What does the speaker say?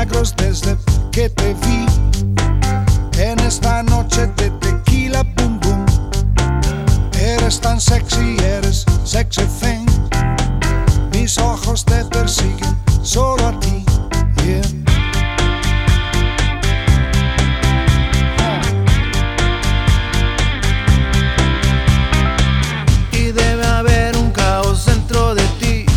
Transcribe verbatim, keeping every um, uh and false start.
milagros desde que te vi en esta noche de tequila, boom boom. Eres tan sexy, eres sexy thing. Mis ojos te persiguen solo a ti, yeah.